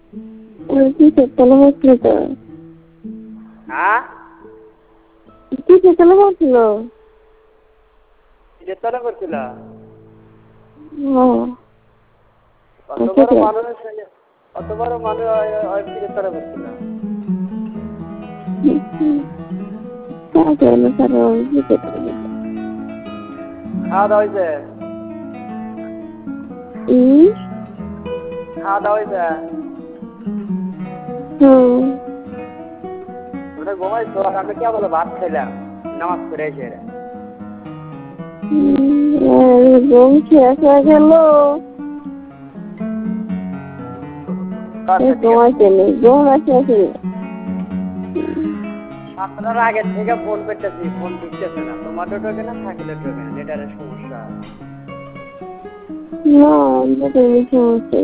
কিসের তলে বসছিল তো? হ্যাঁ কিসের তলে বসছিল? কিসের তলে করছিল? অত বড় কিসের? মানুষ অত বড় মানুষ কিসের তলে করছিল? খাওয়া দাওয়া হয়েছে? খাওয়া দাওয়া হয়েছে? ওটা ঘুমাইছো আর আমি কে বলো ভাত খাইলাম নামাজ পড়ে এসে। ঘুম শেষ হয়ে গেল। আপনার আগে থেকে ফোন করতেছি, ফোন ঢুকতেছে না, তোমাদের ঢোকে না, থাকলে ঢোকে না, নেটারের সমস্যা। সমস্যা